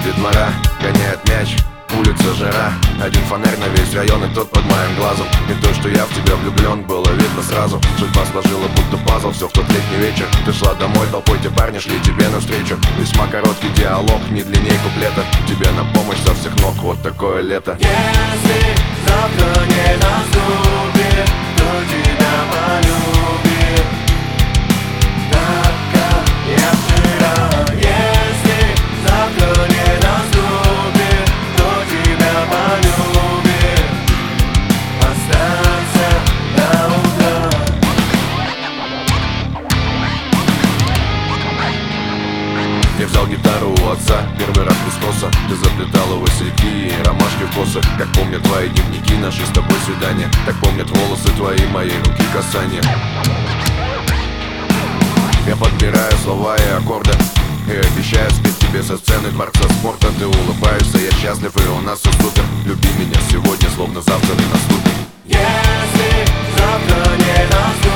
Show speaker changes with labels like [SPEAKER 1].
[SPEAKER 1] детвора гоняет мяч, улица жара, один фонарь на весь район, и тот под моим глазом. И то, что я в тебя влюблен, было видно сразу. Судьба сложила будто пазл, все в тот летний вечер. Ты шла домой, толпой те парни шли тебе навстречу. Весьма короткий диалог, не длинней куплета. Тебе на помощь со всех ног, вот такое лето.
[SPEAKER 2] Если завтра не наступит, то тебя полюбит так, как я вчера. Если завтра не наступит, то тебя полюбит остаться до утра.
[SPEAKER 1] Я взял гитару у отца, первый раз без спроса. Ты заплетала васильки и ромашки в косах. Как помнят твои дневники, наши с тобой свидания. Так помнят волосы твои, моей руки касания. Я подбираю слова и аккорды и обещаю спеть тебе со сцены дворца спорта. Ты улыбаешься, я счастлив, и у нас все супер. Люби меня сегодня, словно завтра не наступит.
[SPEAKER 2] Если завтра не наступит,